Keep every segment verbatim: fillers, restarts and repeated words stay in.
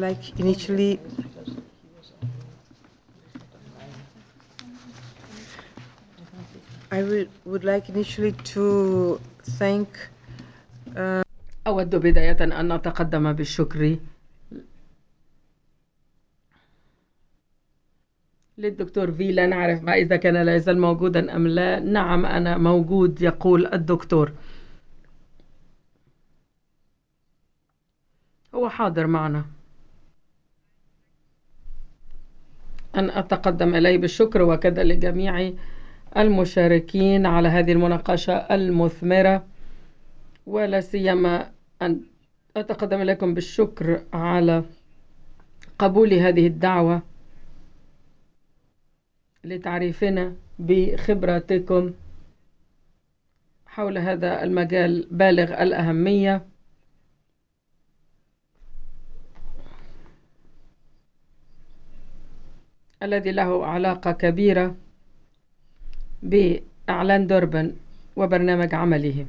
like initially I would, would like initially to thank uh, أود بداية أن أتقدم بالشكر للدكتور في. لا نعرف ما إذا كان لا يزال موجودا أم لا. نعم أنا موجود، يقول الدكتور. هو حاضر معنا. أن أتقدم إليه بالشكر وكذا لجميع المشاركين على هذه المناقشة المثمرة، ولا سيما أن أتقدم إليكم بالشكر على قبول هذه الدعوة لتعريفنا بخبراتكم حول هذا المجال بالغ الأهمية الذي له علاقة كبيرة بإعلان دوربن وبرنامج عمله.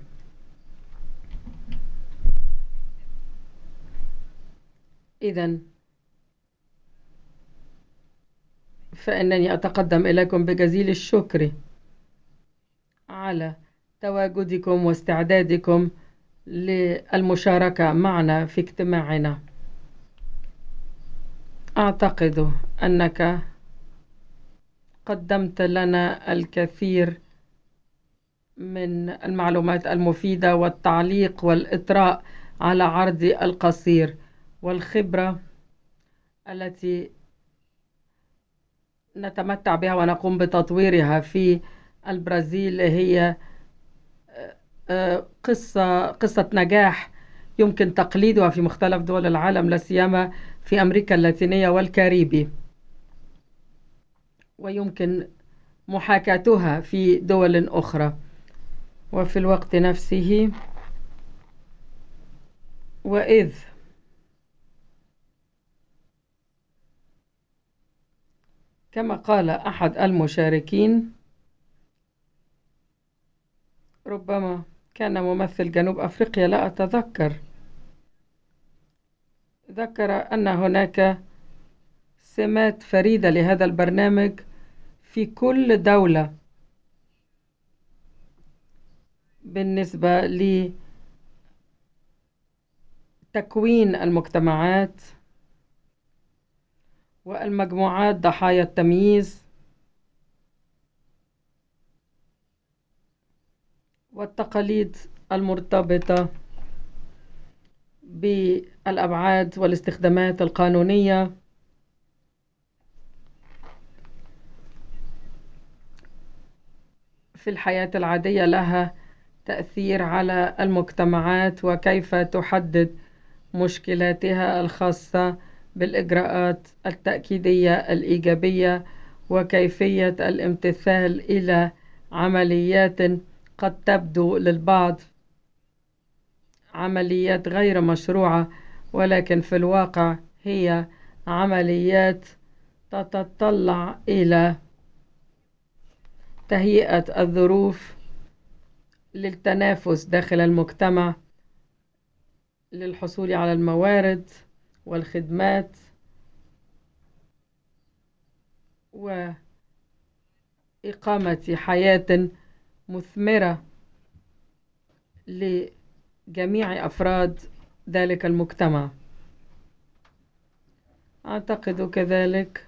إذن فإنني أتقدم إليكم بجزيل الشكر على تواجدكم واستعدادكم للمشاركة معنا في اجتماعنا. أعتقد أنك قدمت لنا الكثير من المعلومات المفيدة والتعليق والإطراء على عرضي القصير، والخبرة التي نتمتع بها ونقوم بتطويرها في البرازيل هي قصة قصة نجاح يمكن تقليدها في مختلف دول العالم، لا سيما في أمريكا اللاتينية والكاريبي، ويمكن محاكاتها في دول أخرى. وفي الوقت نفسه، وإذ كما قال أحد المشاركين، ربما كان ممثل جنوب أفريقيا لا أتذكر، ذكر أن هناك سمات فريدة لهذا البرنامج في كل دولة بالنسبة لتكوين المجتمعات والمجموعات ضحايا التمييز والتقاليد المرتبطة بالأبعاد والاستخدامات القانونية في الحياة العادية لها تأثير على المجتمعات، وكيف تحدد مشكلاتها الخاصة بالإجراءات التأكيدية الإيجابية، وكيفية الامتثال إلى عمليات قد تبدو للبعض عمليات غير مشروعة، ولكن في الواقع هي عمليات تتطلع إلى تهيئة الظروف للتنافس داخل المجتمع، للحصول على الموارد والخدمات وإقامة حياة مثمرة لجميع أفراد ذلك المجتمع. أعتقد كذلك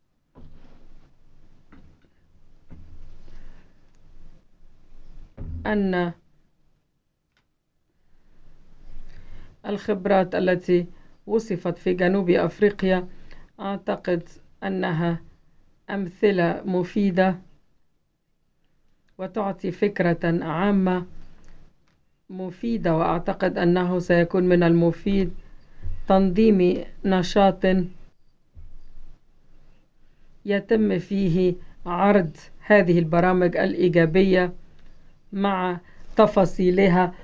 أن الخبرات التي وصفت في جنوب أفريقيا أعتقد أنها أمثلة مفيدة وتعطي فكرة عامة مفيدة، وأعتقد أنه سيكون من المفيد تنظيم نشاط يتم فيه عرض هذه البرامج الإيجابية مع تفاصيلها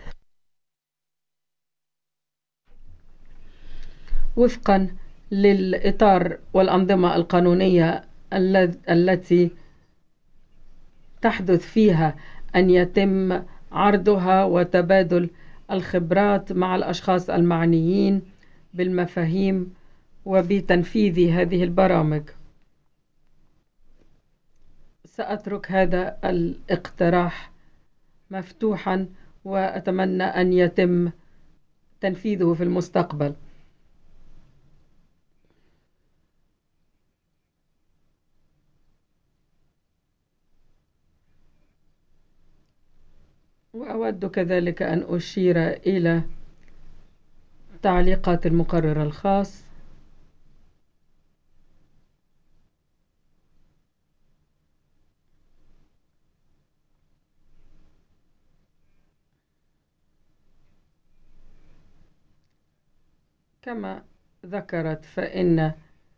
وفقا للإطار والأنظمة القانونية التي تحدث فيها أن يتم عرضها وتبادل الخبرات مع الأشخاص المعنيين بالمفاهيم وبتنفيذ هذه البرامج. سأترك هذا الاقتراح مفتوحا وأتمنى أن يتم تنفيذه في المستقبل. وأود كذلك أن أشير إلى تعليقات المقرر الخاص. كما ذكرت فإن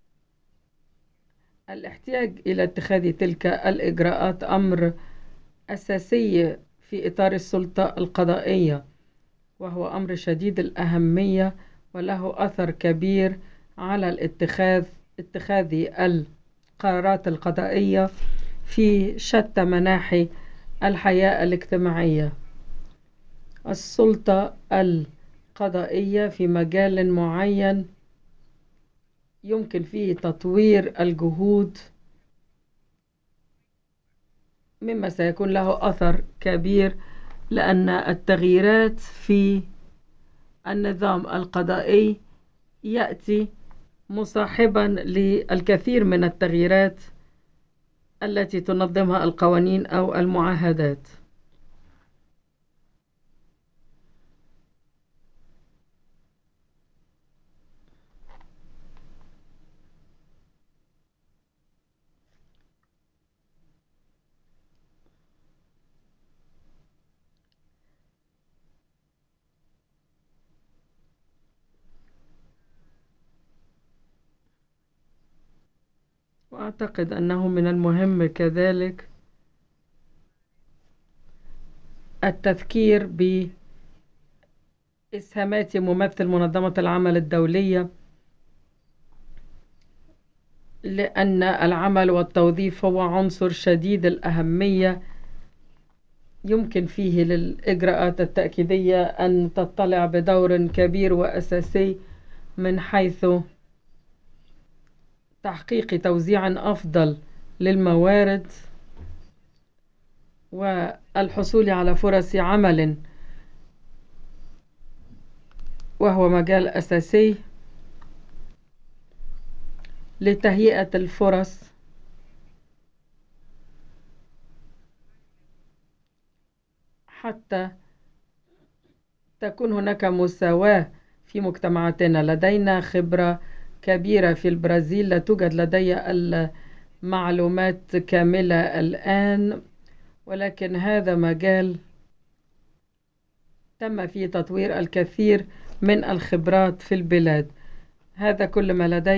الاحتياج إلى اتخاذ تلك الإجراءات أمر أساسي في إطار السلطة القضائية، وهو أمر شديد الأهمية وله أثر كبير على الاتخاذ اتخاذ القرارات القضائية في شتى مناحي الحياة الاجتماعية. السلطة القضائية في مجال معين يمكن فيه تطوير الجهود، مما سيكون له أثر كبير، لأن التغييرات في النظام القضائي يأتي مصاحبا للكثير من التغييرات التي تنظمها القوانين أو المعاهدات. وأعتقد أنه من المهم كذلك التذكير بإسهامات ممثل منظمة العمل الدولية، لأن العمل والتوظيف هو عنصر شديد الأهمية يمكن فيه للإجراءات التأكيدية أن تطلع بدور كبير وأساسي من حيث تحقيق توزيع أفضل للموارد والحصول على فرص عمل، وهو مجال أساسي لتهيئة الفرص حتى تكون هناك مساواة في مجتمعاتنا. لدينا خبرة كبيرة في البرازيل، لا توجد لدي المعلومات كاملة الآن، ولكن هذا مجال تم فيه تطوير الكثير من الخبرات في البلاد. هذا كل ما لدي.